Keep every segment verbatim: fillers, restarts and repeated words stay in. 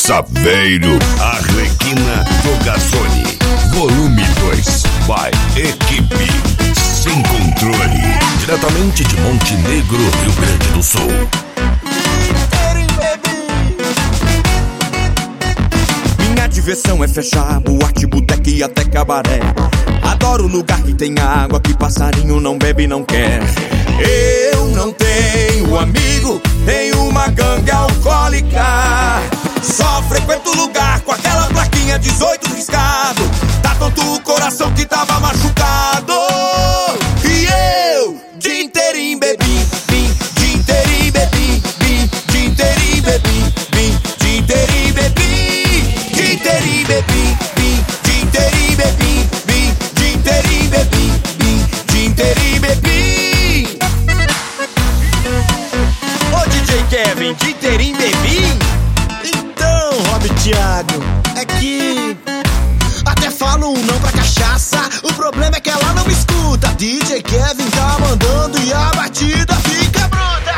Saveiro, Arlequina Togazzoni. Volume dois, by Equipe Sem Controle. Diretamente de Montenegro, Rio Grande do Sul. Minha diversão é fechar boate, boteca e até cabaré. Adoro lugar que tem água, que passarinho não bebe e não quer. Eu não tenho amigo, tenho uma gangue alcoólica. Só frequento lugar com aquela plaquinha dezoito riscado. Tá tonto o coração que tava machucado. E eu, dia inteirinho bebi, bim, dia inteirinho bebi, bim, dia inteirinho bebi, bim, dia inteirinho bebi, dia inteirinho bebi, bim, dia inteirinho bebi, bim, dia inteirinho bebi, bim, dia inteirinho bebi. Ô D J Kevin, dia inteirinho bebi? Então, Rob Thiago, é que até falo um não pra cachaça. O problema é que ela não me escuta. D J Kevin tá mandando e a batida fica bruta.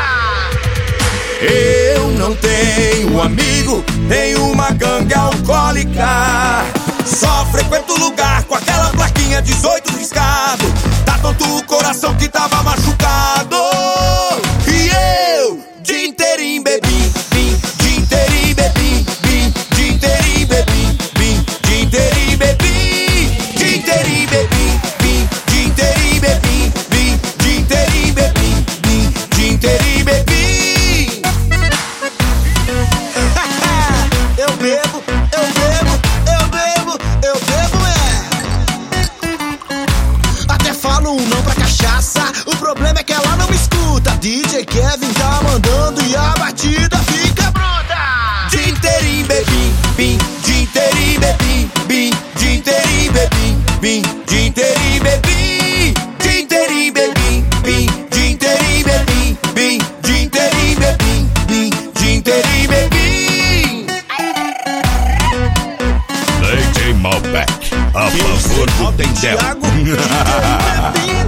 Eu não tenho amigo, tenho uma gangue alcoólica. Só frequento lugar com aquela plaquinha dezoito riscado. Tá tonto o coração que tava machucado. E eu, dia inteirinho bebi, bim, dia inteirinho bebi, bim, dia inteirinho bebi, bim, dia inteirinho bebi, dia inteirinho bebi, bim, dia inteirinho bebi, bim, dia inteirinho bebi, bim, dia inteirinho bebi. Eu bebo, eu bebo, eu bebo, eu bebo, é. Até falo um não pra cachaça. O problema é que ela não me escuta. D J Kevin tá mandando e a batida fica bruta. Dia inteirinho bebi, bim, dia inteirinho bebi, bim, dia inteirinho bebi, bim, dia inteirinho bebi, dia inteirinho bebi, bim, dia inteirinho bebi, bim, dia inteirinho bebi, bim, dia inteirinho bebi. D J Malbec, a favor do Tendel. Thiago, dia inteirinho bebi.